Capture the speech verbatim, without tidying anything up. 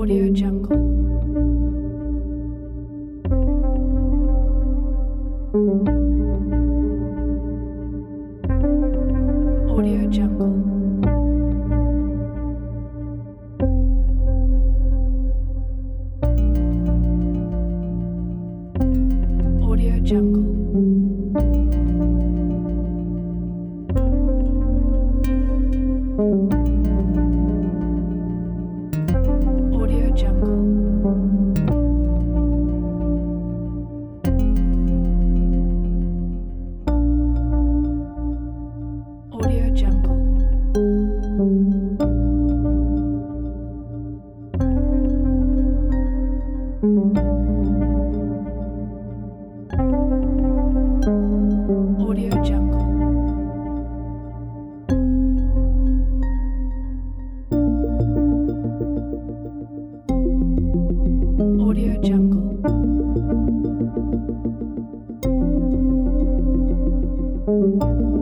Audio Jungle. Audio Jungle. Audio Jungle. Audio Jungle. Audio Jungle. Audio Jungle. Audio Jungle. Audio Jungle.